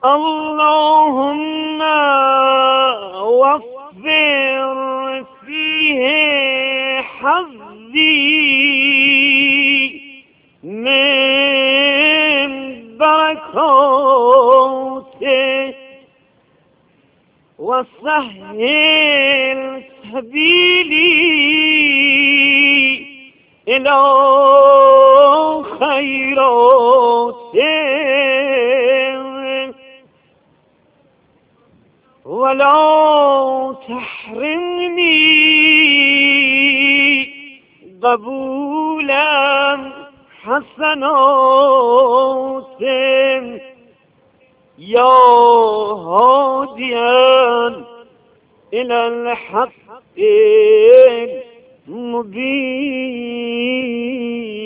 اللهم وفر فيه حظي من بركاته وسهل سبيلي إلى خيراته ولا تحرمني قبولا حسنات يا هاديا إلى الحق المبين.